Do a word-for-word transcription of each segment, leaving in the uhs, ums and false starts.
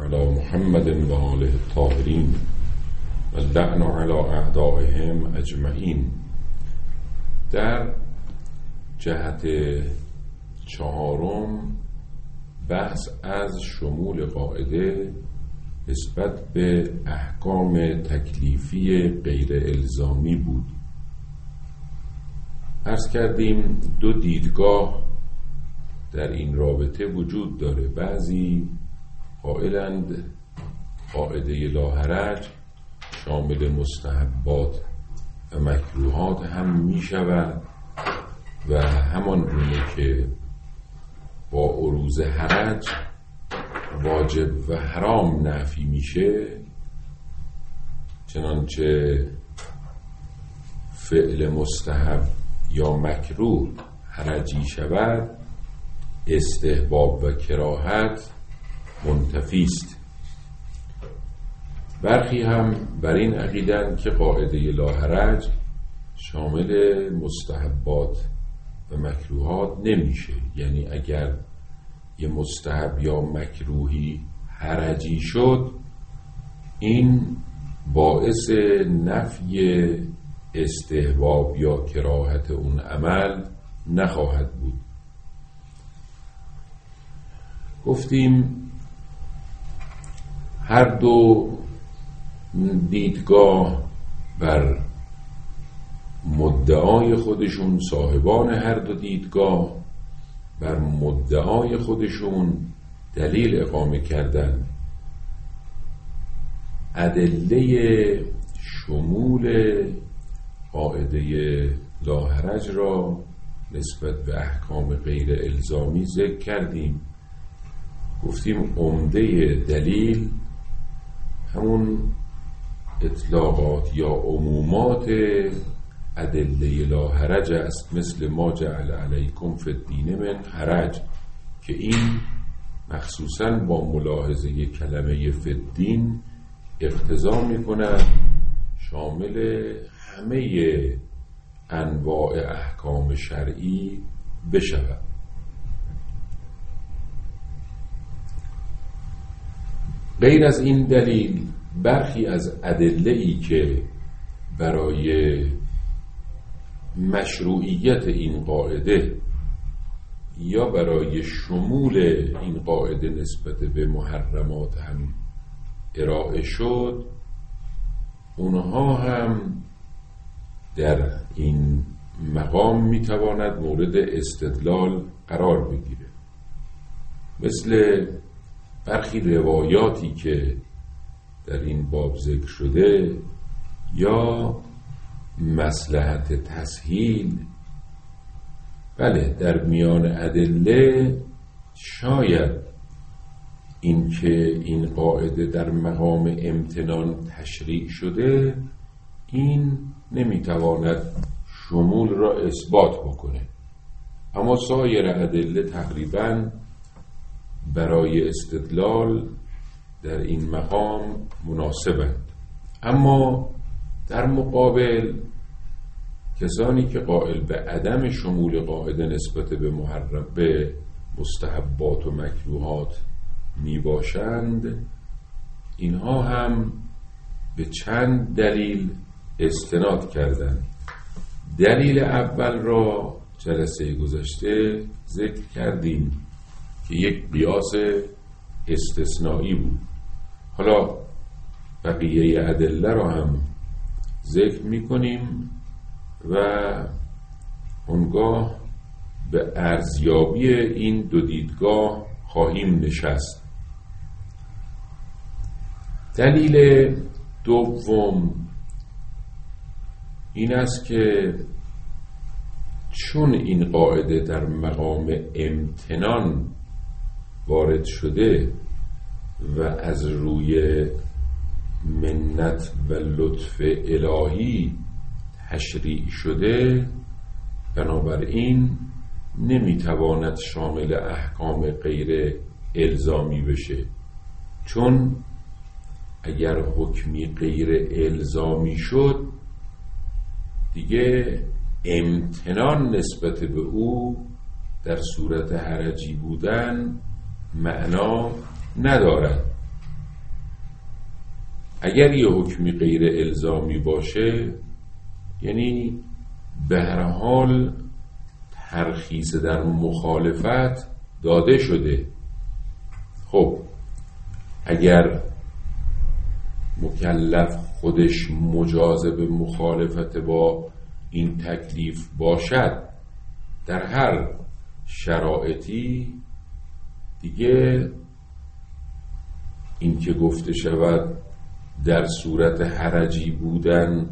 علی محمد و آله الطاهرین و اللعن علی اعدائهم اجمعین. در جهت چهارم بحث از شمول قاعده نسبت به احکام تکلیفی غیر الزامی بود. عرض کردیم دو دیدگاه در این رابطه وجود داره. بعضی قائلند قاعده لا حرج شامل مستحبات و مکروهات هم می شود و همان گونه که با عروض حرج واجب و حرام نفی میشه، چنانچه فعل مستحب یا مکروه حرجی شود، استحباب و کراهت منتفی است. برخی هم بر این عقیدند که قاعده لا حرج شامل مستحبات و مکروهات نمیشه، یعنی اگر یه مستحب یا مکروهی حرجی شد این باعث نفی استحباب یا کراهت اون عمل نخواهد بود. گفتیم هر دو دیدگاه بر مدعای خودشون، صاحبان هر دو دیدگاه بر مدعای خودشون دلیل اقامه کردن. ادله شمول قاعده لا حرج را نسبت به احکام غیر الزامی ذکر کردیم. گفتیم عمده دلیل همون اطلاقات یا عمومات ادله لا حرج است، مثل ما جعل علیکم فی الدین من حرج، که این مخصوصاً با ملاحظه کلمه فی الدین اقتضا می‌کند شامل همه انواع احکام شرعی بشود. غیر از این دلیل برخی از ادله‌ای که برای مشروعیت این قاعده یا برای شمول این قاعده نسبت به محرمات هم ارائه شد، اونها هم در این مقام میتواند مورد استدلال قرار بگیره، مثل برخی روایاتی که در این باب ذکر شده یا مصلحت تسهیل. بله، در میان ادله شاید این که این قاعده در مقام امتنان تشریع شده این نمیتواند شمول را اثبات بکنه، اما سایر ادله تقریباً برای استدلال در این مقام مناسبند. اما در مقابل کسانی که قائل به عدم شمول قاعده نسبت به محرم به مستحبات و مکروهات می باشند، اینها هم به چند دلیل استناد کردند. دلیل اول را جلسه گذشته ذکر کردیم که یک قیاس استثنایی بود. حالا بقیه ادله را هم ذکر می کنیم و اونگاه به ارزیابی این دو دیدگاه خواهیم نشست. دلیل دوم این است که چون این قاعده در مقام امتنان وارد شده و از روی منت و لطف الهی تشریع شده، بنابراین نمیتواند شامل احکام غیر الزامی بشه، چون اگر حکمی غیر الزامی شد دیگه امتنان نسبت به او در صورت حرجی بودن معنا ندارد. اگر یه حکمی غیر الزامی باشه یعنی به هر حال ترخیص در مخالفت داده شده. خب اگر مکلف خودش مجاز به مخالفت با این تکلیف باشد در هر شرایطی، دیگه این که گفته شود در صورت حرجی بودن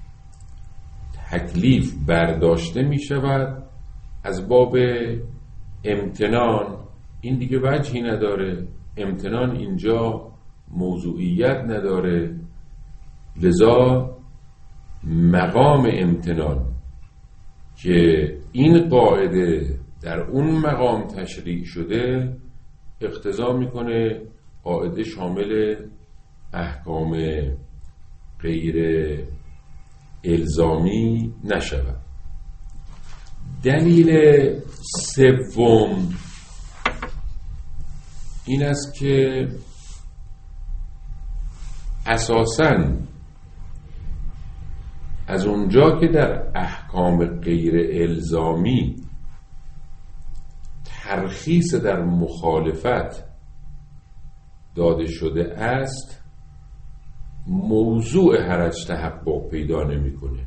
تکلیف برداشته می شود از باب امتنان، این دیگه وجهی نداره. امتنان اینجا موضوعیت نداره، لذا مقام امتنان که این قاعده در اون مقام تشریع شده اقتضا میکنه قاعده شامل احکام غیر الزامی نشود. دلیل سوم این است که اساساً از اونجا که در احکام غیر الزامی ترخیص در مخالفت داده شده است، موضوع حرج تحقق پیدا نمی‌کنه.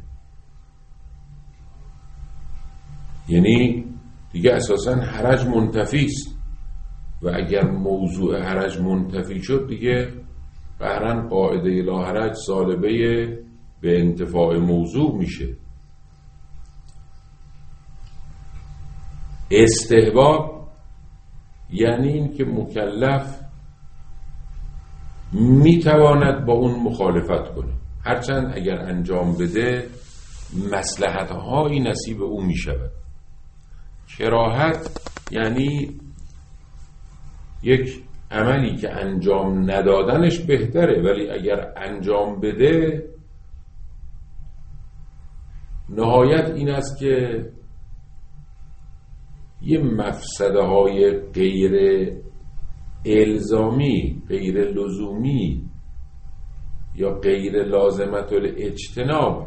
یعنی دیگه اساساً حرج منتفی است و اگر موضوع حرج منتفی شد دیگه قهراً قاعده لا حرج سالبه به انتفاع موضوع میشه. استحباب یعنی این که مکلف میتواند با اون مخالفت کنه، هرچند اگر انجام بده مصلحت‌هایی نصیب او میشود. کراهت یعنی یک عملی که انجام ندادنش بهتره، ولی اگر انجام بده نهایت این است که یه مفسده های غیر الزامی، غیر لزومی یا غیر لازمت الاجتناب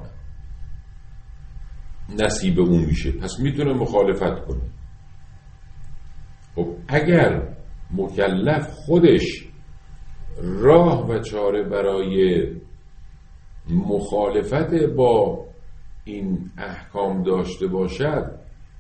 نصیب اون میشه، پس میتونه مخالفت کنه. خب اگر مکلف خودش راه و چاره برای مخالفت با این احکام داشته باشد،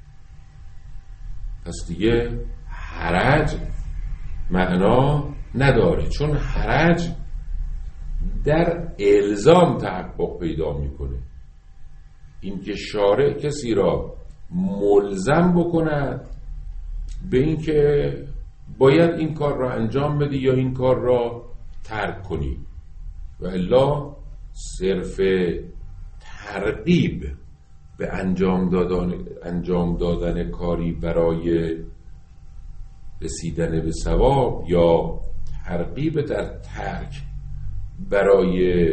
پس دیگه حرج معنا نداره، چون حرج در الزام تحقق پیدا میکنه. این که شارع کسی را ملزم بکند به این که باید این کار را انجام بدی یا این کار را ترک کنی، و الا صرف ترغیب به انجام دادن انجام دادن کاری برای رسیدن به ثواب یا ترغیب در ترک برای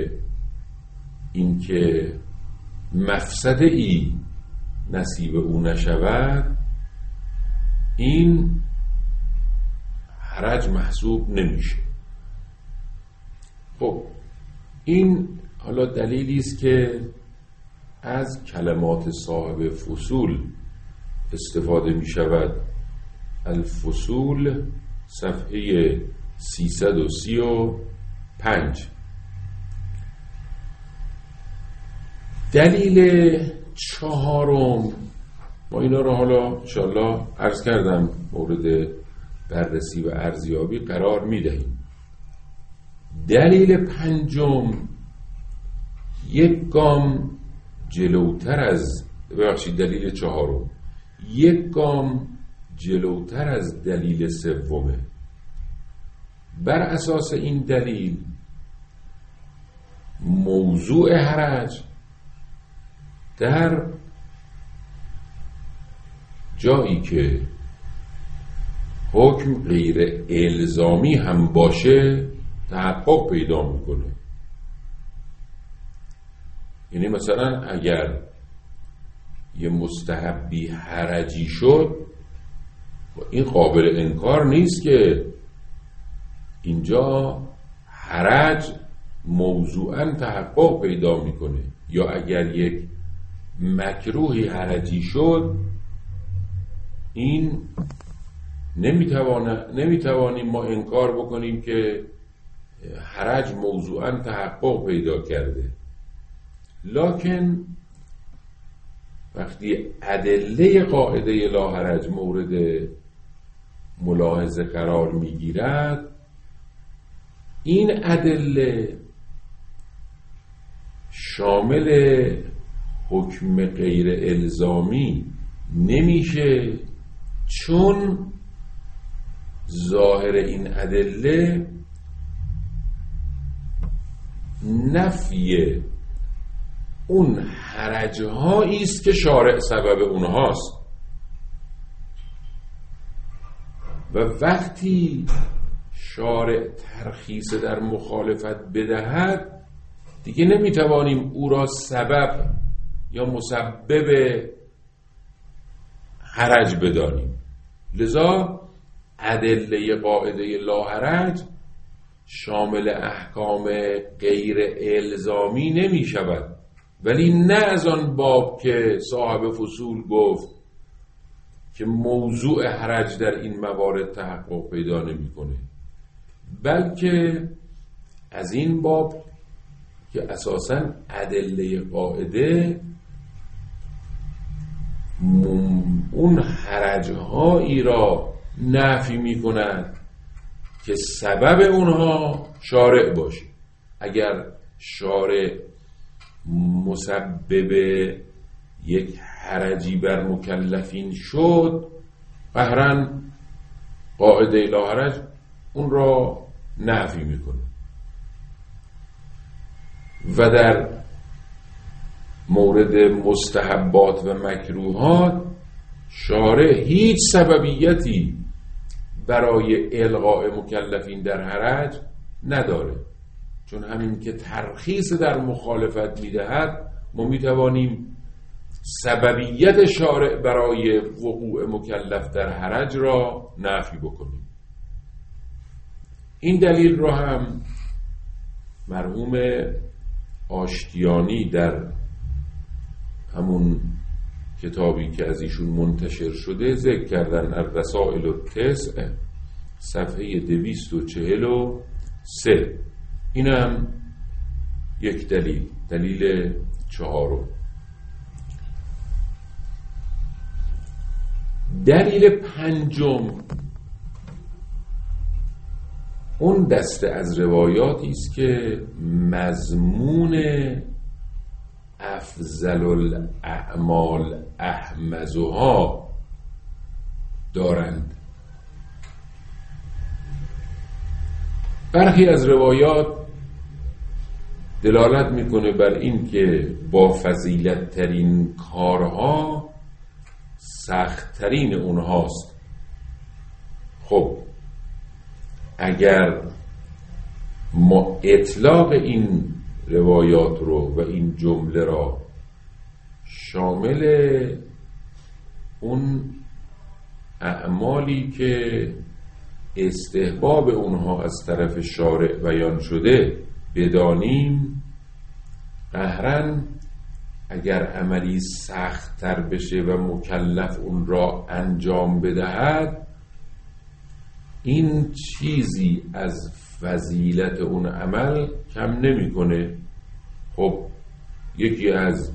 اینکه مفسده ای نصیب او نشود، این حرج محسوب نمیشه. خب این حالا دلیلی است که از کلمات صاحب فصول استفاده می شود. الفصول صفحه سیصد و سی و پنج. دلیل چهارم، ما اینا رو حالا انشاءالله عرض کردم مورد بررسی و ارزیابی قرار می دهیم. دلیل پنجم یک گام جلوتر از ببخشید دلیل چهارم یک گام جلوتر از دلیل سومه. بر اساس این دلیل موضوع حرج در جایی که حکم غیر الزامی هم باشه تحقق پیدا میکنه. یعنی مثلا اگر یه مستحبی حرجی شد، این قابل انکار نیست که اینجا حرج موضوعاً تحقق پیدا میکنه یا اگر یک مکروهی حرجی شد، این نمیتوانه نمیتوانیم ما انکار بکنیم که حرج موضوعاً تحقق پیدا کرده. لکن وقتی ادله قاعده لا حرج مورد ملاحظه قرار میگیرد، این ادله شامل حکم غیر الزامی نمیشه، چون ظاهر این ادله نفی اون حرج‌هایی است که شارع سبب اونهاست و وقتی شارع ترخیص در مخالفت بدهد دیگه نمیتوانیم او را سبب یا مسبب حرج بدانیم. لذا ادله قاعده لا حرج شامل احکام غیر الزامی نمی شود، ولی نه از آن باب که صاحب فصول گفت که موضوع حرج در این موارد تحقق پیدا نمی کنه، بلکه از این باب که اساساً ادله قاعده اون حرج‌هایی را نفی می کند که سبب اونها شارع باشه. اگر شارع مسبب یک حرجی بر مکلفین شد، قهراً قاعده لا حرج اون را نفی میکنه. و در مورد مستحبات و مکروهات شارع هیچ سببیتی برای الغاء مکلفین در حرج نداره، چون همین که ترخیص در مخالفت میدهد ما میتوانیم سببیت شارع برای وقوع مکلف در حرج را نفی بکنیم. این دلیل را هم مرحوم آشتیانی در همون کتابی که از ایشون منتشر شده ذکر کردن، الرسائل التسع، صفحه دویست و چهل و سه. این هم یک دلیل، دلیل چهارم. دلیل پنجم اون دسته از روایاتی است که مضمون افضل الاعمال احمزها دارند. برخی از روایات دلالت میکنه بر این که با فضیلت ترین کارها سخت ترین اونهاست. خب اگر ما اطلاق این روایات رو و این جمله را شامل اون اعمالی که استحباب اونها از طرف شارع بیان شده بدانیم، قهراً اگر عملی سخت تر بشه و مکلف اون را انجام بدهد، این چیزی از فضیلت اون عمل کم نمی‌کنه. خب یکی از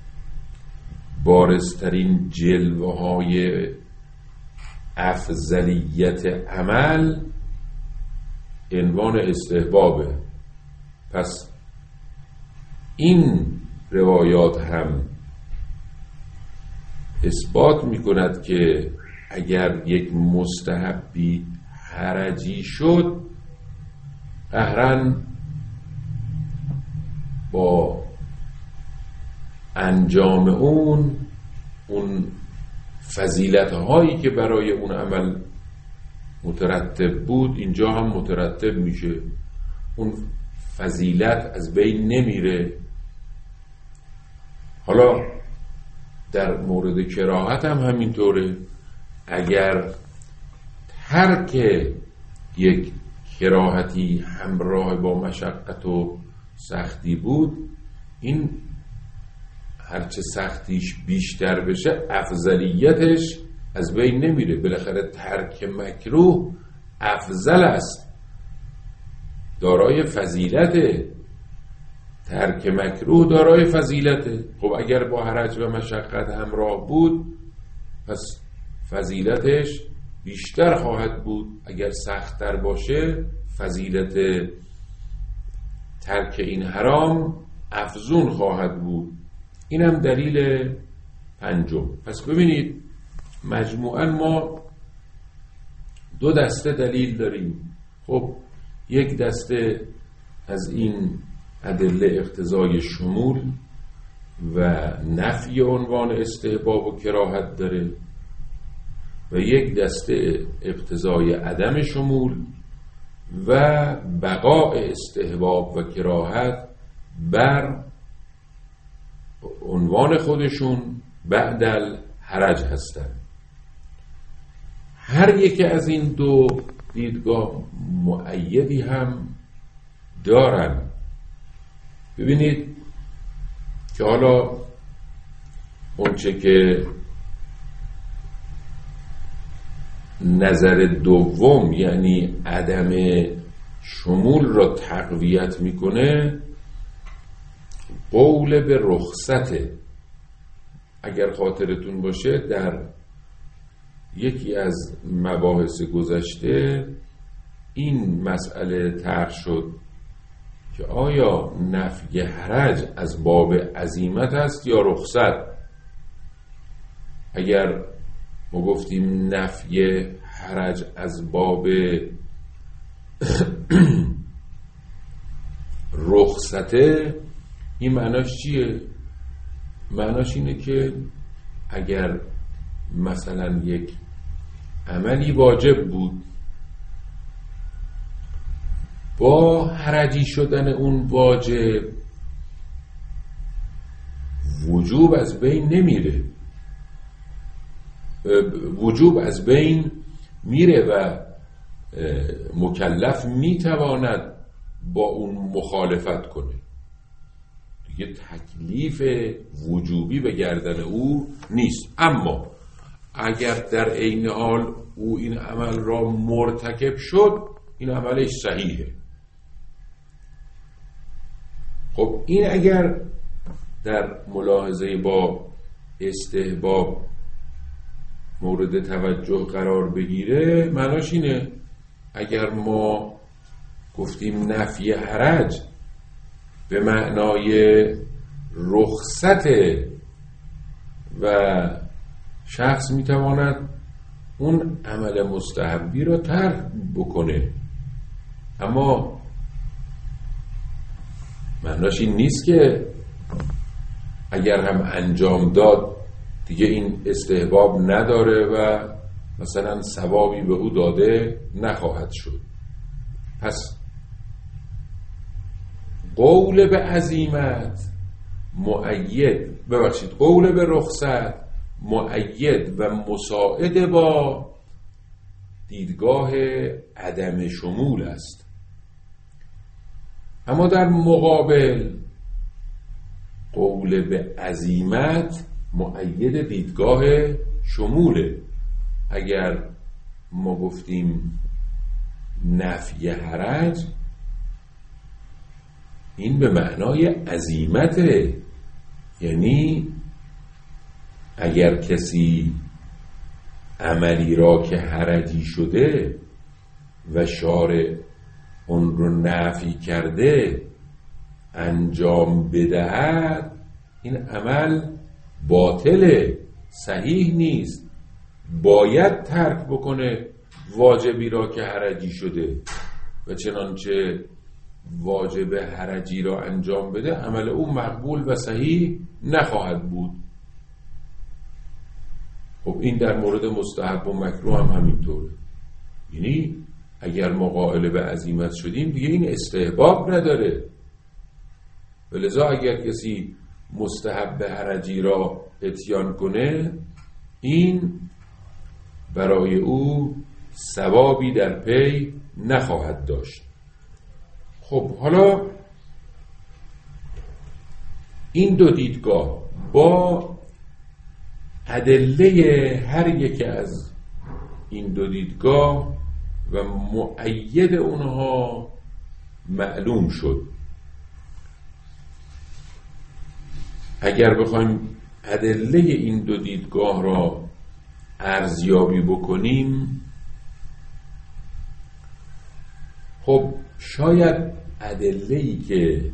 بارزترین جلوه های افضلیت عمل عنوان استحبابه. پس این روایات هم اثبات می کند که اگر یک مستحبی حرجی شد، قهراً با انجام اون اون فضیلت هایی که برای اون عمل مترتب بود اینجا هم مترتب میشه. اون فضیلت از بین نمیره. حالا در مورد کراهت هم همینطوره. اگر ترک یک کراهتی همراه با مشقت و سختی بود، این هرچه سختیش بیشتر بشه افضلیتش از بین نمیره. بالاخره ترک مکروه افضل است، دارای فضیلته. ترک مکروه دارای فضیلته. خب اگر با حرج و مشقت همراه بود پس فضیلتش بیشتر خواهد بود. اگر سخت‌تر باشه فضیلت ترک این حرام افزون خواهد بود. اینم دلیل پنجم. پس ببینید مجموعاً ما دو دسته دلیل داریم. خب یک دسته از این ادله اقتضای شمول و نفی عنوان استحباب و کراهت داره و یک دسته اقتضای عدم شمول و بقاء استحباب و کراهت بر عنوان خودشون بعد الحرج هستند. هر یک از این دو دیدگاه مؤیدی هم دارن. ببینید که حالا اونچه که نظر دوم یعنی عدم شمول را تقویت میکنه قول به رخصته. اگر خاطرتون باشه در یکی از مباحث گذشته این مسئله طرح شد که آیا نفی حرج از باب عزیمت است یا رخصت. اگر ما گفتیم نفی حرج از باب رخصته، این معناش چیه؟ معناش اینه که اگر مثلا یک عملی واجب بود، با حرجی شدن اون واجب وجوب از بین نمیره، وجوب از بین میره و مکلف میتواند با اون مخالفت کنه. دیگه تکلیف وجوبی به گردن او نیست. اما اگر در عین حال او این عمل را مرتکب شد، این عملش صحیحه. خب این اگر در ملاحظه با استحباب مورد توجه قرار بگیره، معناش اینه اگر ما گفتیم نفی حرج به معنای رخصت و شخص میتواند اون عمل مستحبی را ترک بکنه، اما معناش این نیست که اگر هم انجام داد دیگه این استحباب نداره و مثلا ثوابی به او داده نخواهد شد. پس قول به عزیمت مؤید ببخشید قول به رخصت مؤید و مساعد با دیدگاه عدم شمول است. اما در مقابل قول به عزیمت مؤید دیدگاه شموله. اگر ما گفتیم نفی حرج، این به معنای عزیمته، یعنی اگر کسی عملی را که حرجی شده و شارع اون رو نفی کرده انجام بدهد، این عمل باطله، صحیح نیست، باید ترک بکنه واجبی را که حرجی شده و چنانچه واجب حرجی را انجام بده عمل او مقبول و صحیح نخواهد بود. خب این در مورد مستحب و مکروه هم همینطوره. یعنی اگر ما قائل به عزیمت شدیم دیگه این استحباب نداره، ولذا اگر کسی مستحب حرجی را اتیان کنه این برای او ثوابی در پی نخواهد داشت. خب حالا این دو دیدگاه با ادله هر یک از این دو دیدگاه و مؤید اونها معلوم شد. اگر بخوایم ادله این دو دیدگاه را ارزیابی بکنیم، خب شاید ادله‌ای که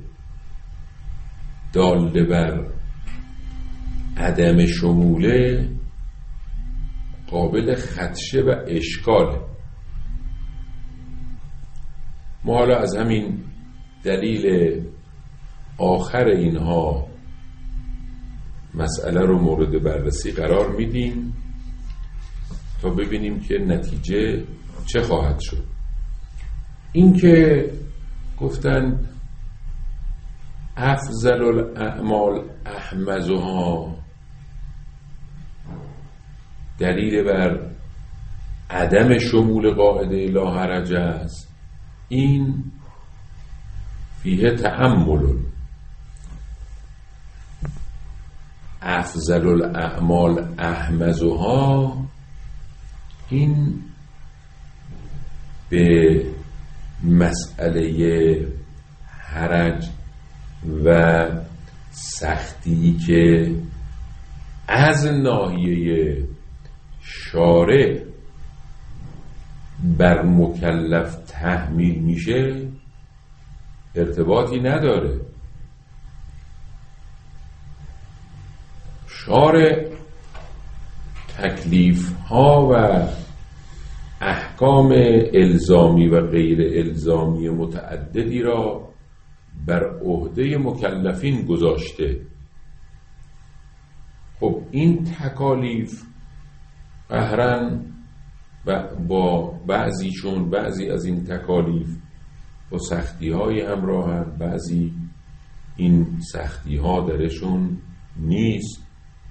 داله بر عدم شموله قابل خدشه و اشکاله. ما حالا از همین دلیل آخر اینها مسئله رو مورد بررسی قرار میدیم تا ببینیم که نتیجه چه خواهد شد. این که گفتن افضل الاعمال احمزها دلیل بر عدم شمول قاعده لا حرج است، این فیه تأمل. افضل الاعمال احمزها این به مسئله حرج و سختی که از ناحیه شارع بر مکلف تحمیل میشه ارتباطی نداره. شارع تکلیف ها و احکام الزامی و غیر الزامی متعددی را بر عهده مکلفین گذاشته. خب این تکالیف قهرن با بعضی چون بعضی از این تکالیف با سختی های همراهن، بعضی این سختی ها درشون نیست.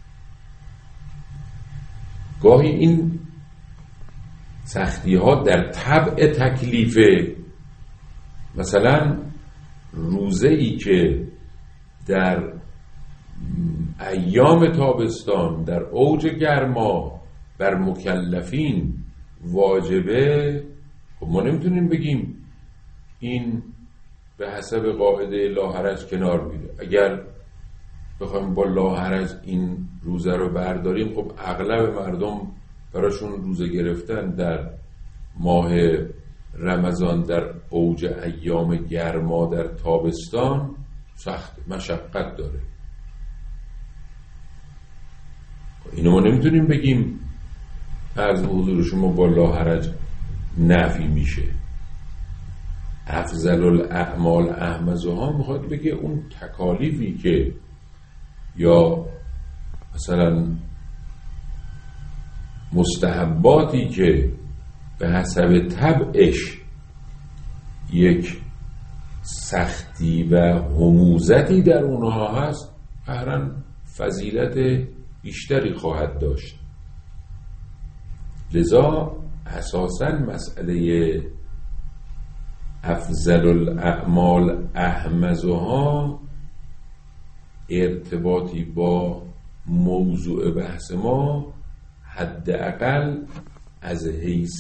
گاهی این سختی ها در طبع تکلیفه. مثلا روزه ای که در ایام تابستان در اوج گرما بر مکلفین واجبه، خب ما نمیتونیم بگیم این به حسب قاعده لا حرج کنار میره. اگر بخوایم با لا حرج این روزه رو برداریم، خب اغلب مردم براشون روزه گرفتن در ماه رمضان در اوج ایام گرما در تابستان سخت مشقت داره. اینو ما نمیتونیم بگیم عرض حضور شما با لا حرج نفی میشه. افضل الاعمال احمزها میخواد بگه اون تکالیفی که یا مثلا مستحباتی که به حسب طبعش یک سختی و هموزتی در اونها هست، قهرن فضیلت بیشتری خواهد داشت. لذا اساساً مسئله افضل الاعمال احمزها ارتباطی با موضوع بحث ما حداقل از حیث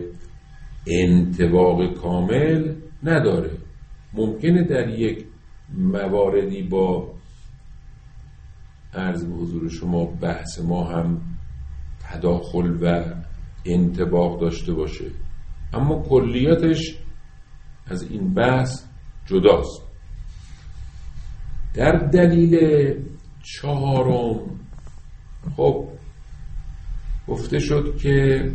انطباق کامل نداره. ممکنه در یک مواردی با عرض به حضور شما بحث ما هم تداخل و انطباق داشته باشه، اما کلیاتش از این بحث جداست. در دلیل چهارم خب گفته شد که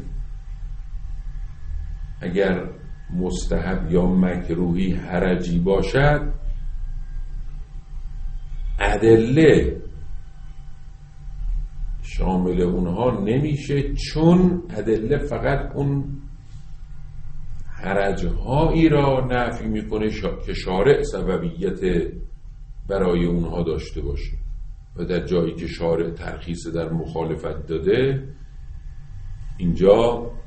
اگر مستحب یا مکروهی حرجی باشد، ادله شامل اونها نمیشه، چون ادله فقط اون حرجهایی را نفی میکنه که شارع سببیت برای اونها داشته باشه، و در جایی که شارع ترخیص در مخالفت داده، اینجا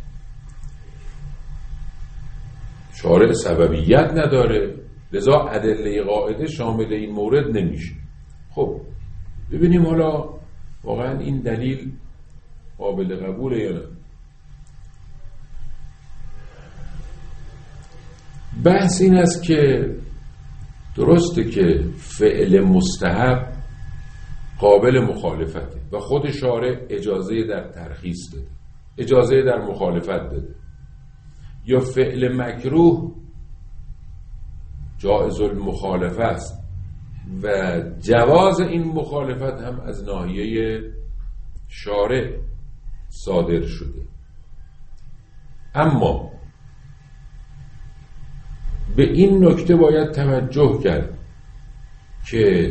شارع سببیت نداره، لذا ادله قاعده شامل این مورد نمیشه. خب ببینیم حالا واقعا این دلیل قابل قبوله یا نه. بحث این است که درسته که فعل مستحب قابل مخالفته و خود شارع اجازه در ترخیص داده، اجازه در مخالفت داده، یا فعل مکروه جائز المخالفه است و جواز این مخالفت هم از ناحیه شارع صادر شده. اما به این نکته باید توجه کرد که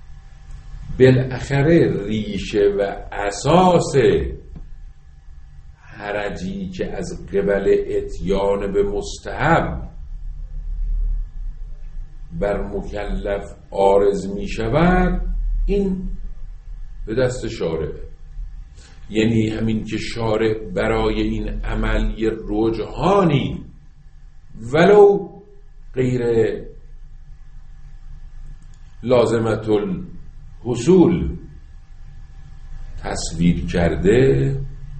بالاخره ریشه و اساس حرجی که از قبل اتیان به مستحب بر مکلف عارض می شود این به دست شارع، یعنی همین که شارع برای این عمل یه رجحانی ولو غیر لازمت الحصول تصویر کرده،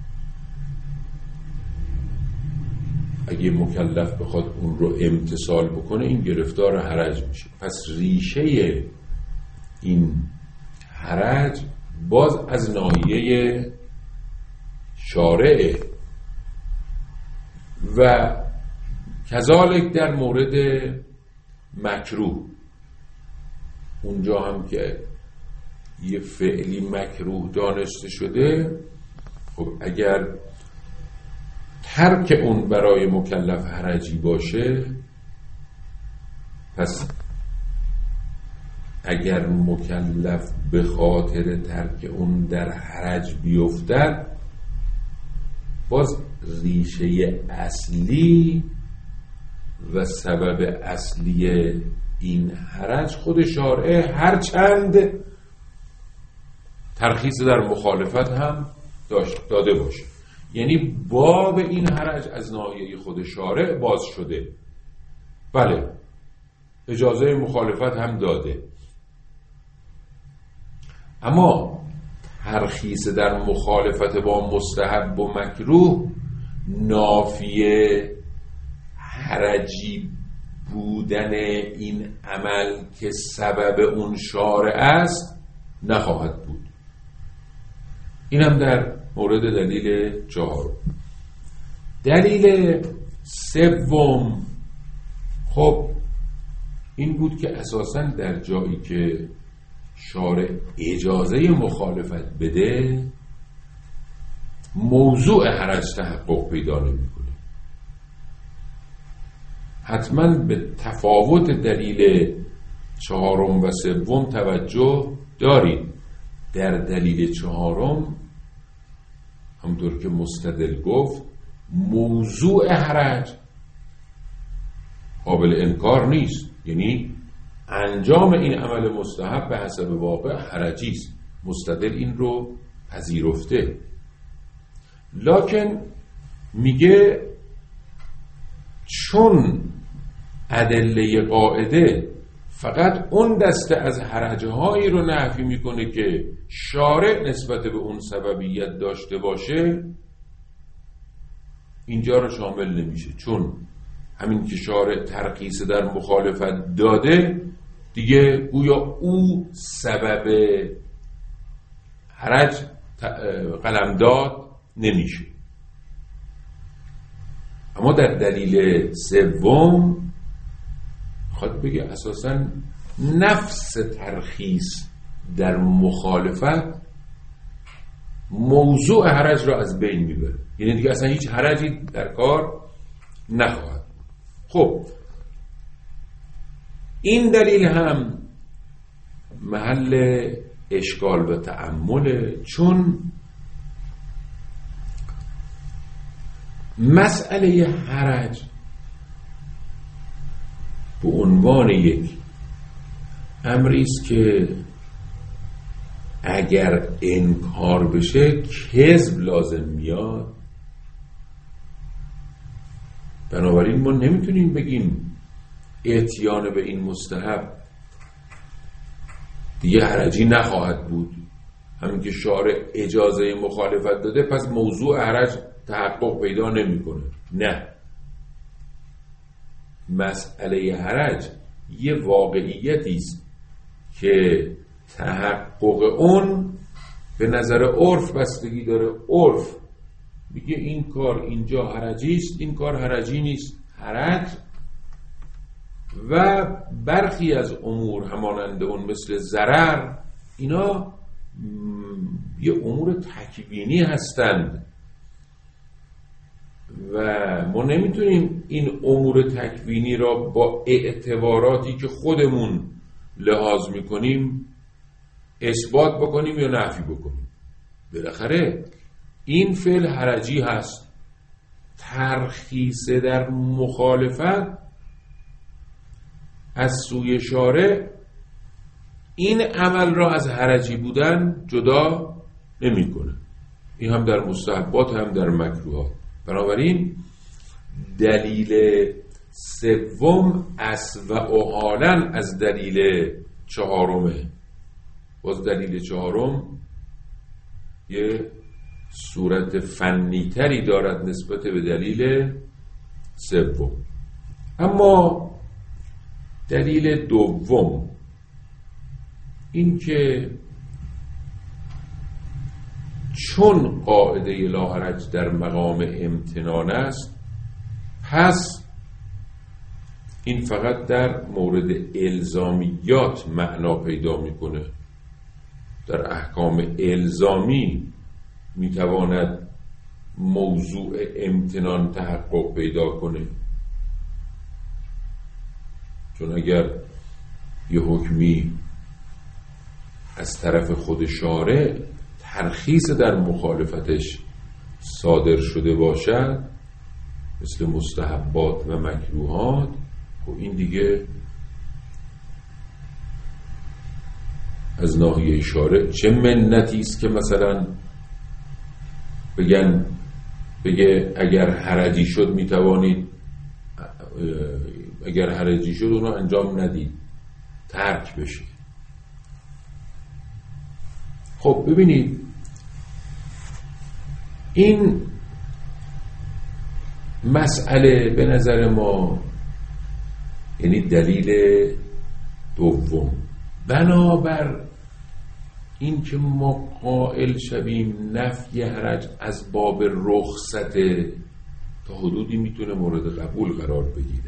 اگه مکلف بخواد اون رو امتثال بکنه این گرفتار حرج میشه. پس ریشه این حرج باز از ناحیه شارعه و کذالک در مورد مکروه، اونجا هم که یه فعلی مکروه دانسته شده، خب اگر ترک اون برای مکلف حرجی باشه، پس اگر مکلف به خاطر ترک اون در حرج بیفتد، باز ریشه اصلی و سبب اصلی این حرج خود شارع، هر چند ترخیص در مخالفت هم داشت داده باشه. یعنی باب این حرج از ناحیه خود شارع باز شده، بله اجازه مخالفت هم داده، اما ترخیص در مخالفت با مستحب و مکروه نافیه حرجی بودن این عمل که سبب اون شارع است نخواهد بود. اینم در مورد دلیل چهارم. دلیل سوم خب این بود که اساساً در جایی که شارع اجازه مخالفت بده موضوع حرج تحقق پیدا نمی‌کنه. حتما به تفاوت دلیل چهارم و سوم توجه دارید. در دلیل چهارم همونطور که مستدل گفت موضوع حرج قابل انکار نیست، یعنی انجام این عمل مستحب به حسب واقع حرجی است، مستدل این رو پذیرفته. لکن میگه چون ادله قاعده فقط اون دسته از حرجهایی رو نفی میکنه که شارع نسبت به اون سببیت داشته باشه، اینجا رو شامل نمیشه. چون همین که شارع ترخیص در مخالفت داده دیگه گویا او سبب حرج قلمداد نمیشه. اما در دلیل سوم خواهد بگه اساساً نفس ترخیص در مخالفت موضوع حرج را از بین میبره، یعنی دیگه اصلا هیچ حرجی در کار نخواهد. خب این دلیل هم محل اشکال و تأمله، چون مسئله حرج به عنوان یک امری است که اگر انکار بشه کذب لازم میاد. بنابراین ما نمیتونیم بگیم اتیان به این مستحب دیگه حرجی نخواهد بود. همین که شارع اجازه مخالفت داده پس موضوع حرج تحقق پیدا نمیکنه. نه، مسئله حرج یه واقعیتی است که تحقق اون به نظر عرف بستگی داره. عرف میگه این کار اینجا حرجی است، این کار حرجی نیست. حرج و برخی از امور همانند اون مثل ضرر، اینا یه امور تکوینی هستند و ما نمیتونیم این امور تکوینی را با اعتباراتی که خودمون لحاظ میکنیم اثبات بکنیم یا نفی بکنیم. بالاخره این فعل حرجی هست. ترخیص در مخالفت از سوی شارع این عمل را از حرجی بودن جدا نمی‌کنه. این هم در مستحبات هم در مکروهات. بنابراین دلیل سوم اصل و حالاً از دلیل چهارمه. باز دلیل چهارم یه صورت فنی تری دارد نسبت به دلیل سوم. اما دلیل دوم این که چون قاعده لا حرج در مقام امتنان است، پس این فقط در مورد الزامیات معنا پیدا میکنه. در احکام الزامی میتواند موضوع امتنان تحقق پیدا کنه. چون اگر یه حکمی از طرف خود شارع ترخیص در مخالفتش صادر شده باشد مثل مستحبات و مکروهات، خب این دیگه از ناحیه شارع چه منتی است که مثلا بگن بگه اگر حرجی شد میتوانید، اگر حرجی شد اونو انجام ندید، ترک بشه. خب ببینید این مسئله به نظر ما، یعنی دلیل دوم، بنابر این که ما قائل شویم نفی حرج از باب رخصت تا حدودی میتونه مورد قبول قرار بگیره.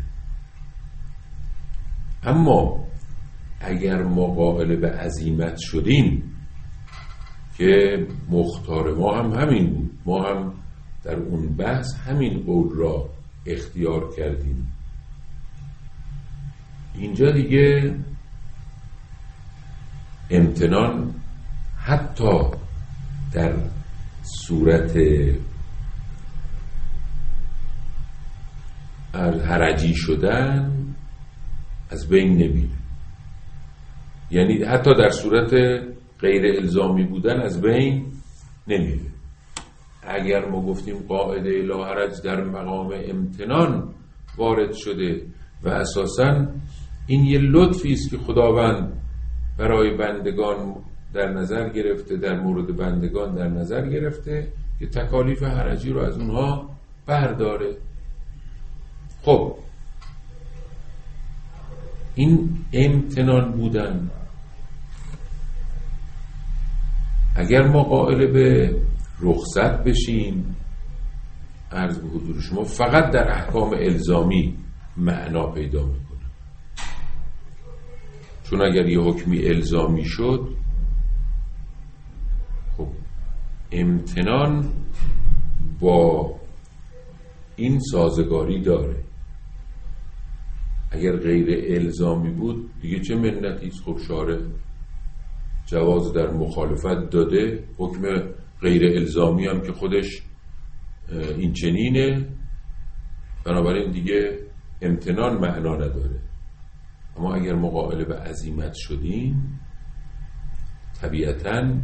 اما اگر ما قائل به عزیمت شدیم که مختار ما هم همین بود، ما هم در اون بحث همین قول را اختیار کردیم، اینجا دیگه امتنان حتی در صورت حرجی شدن از بین نمیره. یعنی حتی در صورت غیر الزامی بودن از بین نمیره. اگر ما گفتیم قاعده لا حرج در مقام امتنان وارد شده و اساساً این یه لطفی است که خداوند برای بندگان در نظر گرفته، در مورد بندگان در نظر گرفته که تکالیف حرجی رو از اونها برداره. خب این امتنان بودن، اگر ما قائل به رخصت بشیم، عرض به حضور شما فقط در احکام الزامی معنا پیدا میکنه. چون اگر یه حکمی الزامی شد، خب امتنان با این سازگاری داره. اگر غیر الزامی بود دیگه چه منتی است؟ خب شارع جواز در مخالفت داده، حکم غیر الزامی هم که خودش این چنینه، بنابراین دیگه امتنان معنا نداره. اما اگر ما قائل به عزیمت شدیم، طبیعتاً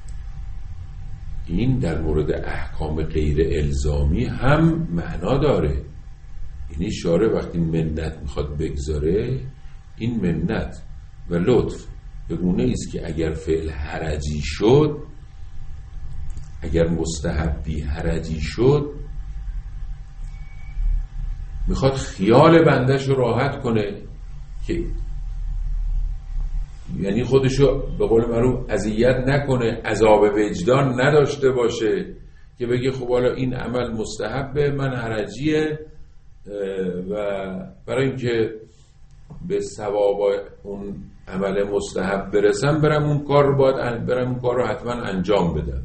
این در مورد احکام غیر الزامی هم معنا داره. یعنی شارع وقتی منت میخواد بگذاره، این منت و لطف به گونه است که اگر فعل حرجی شد، اگر مستحبی حرجی شد، میخواد خیال بندش رو راحت کنه که یعنی خودشو به قول معروف اذیت نکنه، عذاب وجدان نداشته باشه که بگه خب حالا این عمل مستحبه، من حرجیه و برای اینکه به ثواب اون عمل مستحب برسم برم اون کار رو باید برم اون کار رو حتما انجام بدم.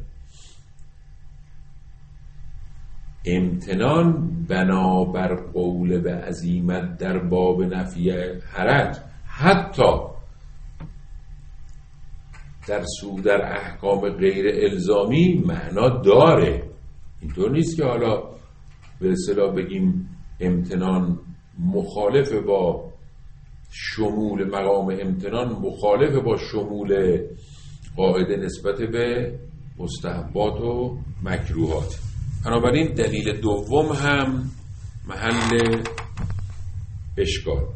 امتنان بنابر قول به عزیمت در باب نفی حرج حتی در سو در احکام غیر الزامی معنا داره. اینطور نیست که حالا به اصطلاح بگیم امتنان مخالف با شمول مقام امتنان مخالف با شمول قاعده نسبت به مستحبات و مکروهات. بنابراین دلیل دوم هم محل اشکال.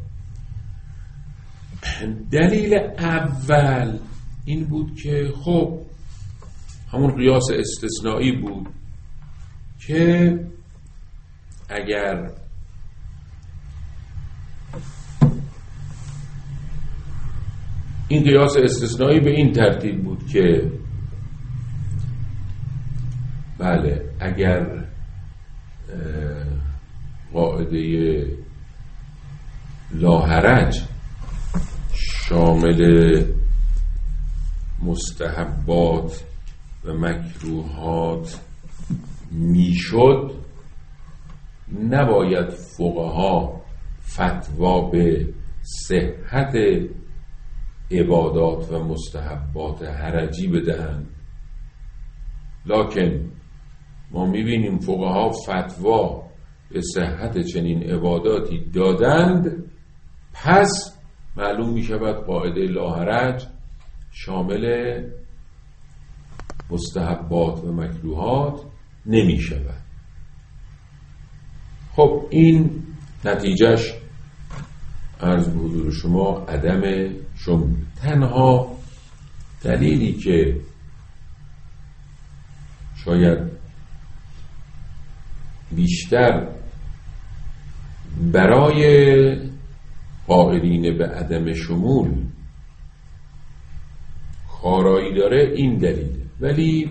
دلیل اول این بود که خب همون قیاس استثنایی بود که اگر این قیاس استثنایی به این ترتیب بود که بله اگر قاعده لا حرج شامل مستحبات و مکروهات میشد، نباید فقها فتوا به صحت عبادات و مستحبات حرجی بدهند. لکن ما میبینیم فقها فتوا به صحت چنین عباداتی دادند، پس معلوم میشود قاعده لا حرج شامل مستحبات و مکروهات نمی شود. خب این نتیجهش عرض به حضور شما عدم شمول. تنها دلیلی که شاید بیشتر برای قائلین به عدم شمول کارایی داره این دلیله، ولی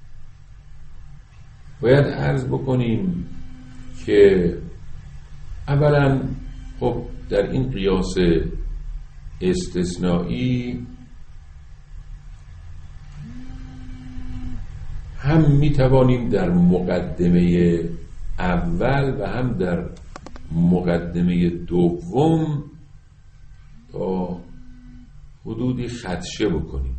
باید عرض بکنیم که اولا خب در این قیاس استثنایی هم میتوانیم در مقدمه اول و هم در مقدمه دوم تا حدودی خدشه بکنیم.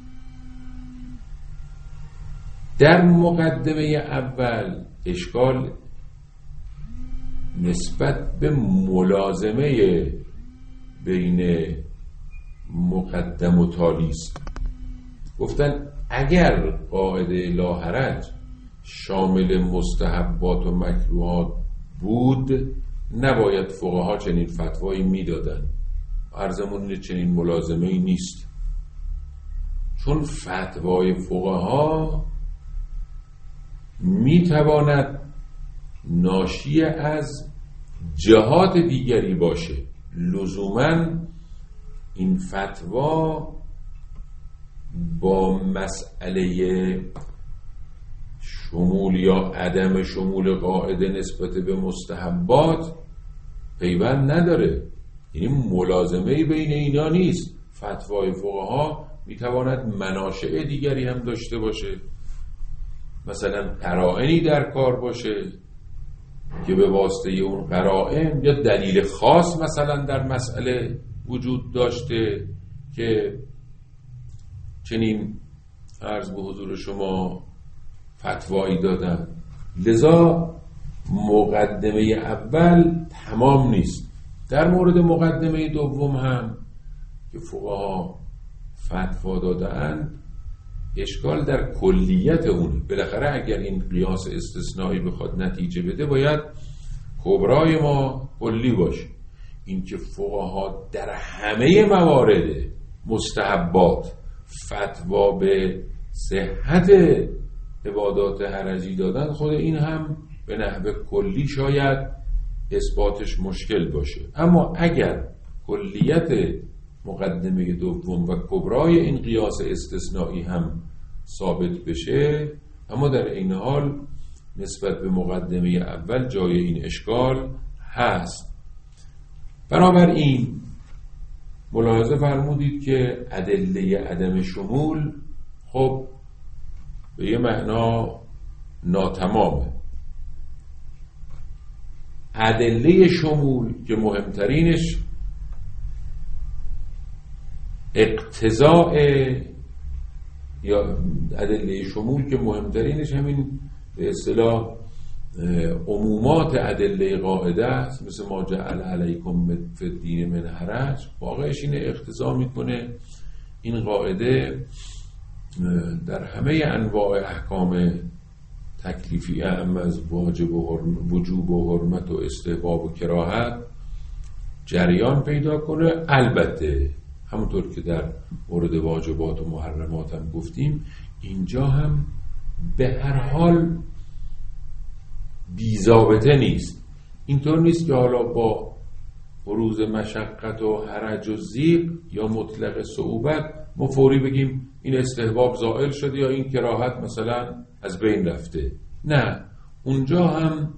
در مقدمه اول اشکال نسبت به ملازمه بین مقدم و تالی است. گفتن اگر قاعده لا حرج شامل مستحبات و مکروهات بود، نباید فقها چنین فتوایی میدادن. عرضمون چنین ملازمه ای نیست، چون فتوای فقها میتواند ناشی از جهات دیگری باشه. لزوماً این فتوا با مسئله شمول یا عدم شمول قاعده نسبت به مستحبات پیوند نداره. یعنی ملازمه بین اینا نیست. فتوای فقها میتواند مناشئ دیگری هم داشته باشه، مثلا قرائنی در کار باشه که به واسطه اون قرائن یا دلیل خاص مثلا در مسئله وجود داشته که چنین عرض به حضور شما فتوایی دادن. لذا مقدمه اول تمام نیست. در مورد مقدمه دوم هم که فقها فتوا دادند، اشکال در کلیت اون. بالاخره اگر این قیاس استثنایی بخواد نتیجه بده باید کبرای ما کلی باشه. این که فقها در همه موارد مستحبات فتوا به صحت عبادات حرجی دادن، خود این هم به نحو کلی شاید اثباتش مشکل باشه. اما اگر کلیت مقدمه دوم و کبرای این قیاس استثنایی هم ثابت بشه، اما در این حال نسبت به مقدمه اول جای این اشکال هست. بنابراین ملاحظه فرمودید که ادله عدم شمول خب به یه معنا ناتمامه. ادله شمول که مهمترینش اقتضاء، یا ادله شمول که مهمترینش همین به اصطلاح عمومات ادله قاعده است، مثل ما جعل علیکم فی الدین من حرج، واقعش اینه اقتضا میکنه این قاعده در همه انواع احکام تکلیفی اعم از واجب و وجوب و حرمت و استحباب و کراهت جریان پیدا کنه. البته همونطور که در مورد واجبات و محرمات هم گفتیم، اینجا هم به هر حال بی‌ضابطه نیست. اینطور نیست که حالا با بروز مشقت و حرج و ضیق یا مطلق صعوبت ما فوری بگیم این استحباب زائل شده یا این کراهت مثلا از بین رفته. نه، اونجا هم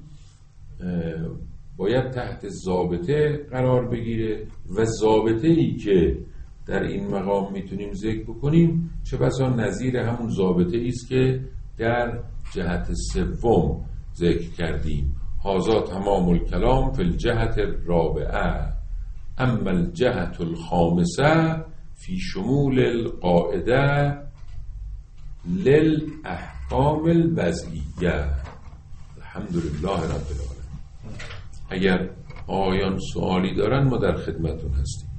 باید تحت ضابطه قرار بگیره و ضابطه ای که در این مقام میتونیم ذکر بکنیم چه بسا نظیر همون ضابطه ای است که در جهت سوم ذکر کردیم. هذا تمام الکلام فی الجهت الرابعه، اما الجهت الخامسه فی شمول القاعده للاحکام الوضعیه. الحمدلله رب العالمین. اگر آیان سوالی دارن ما در خدمتون هستیم.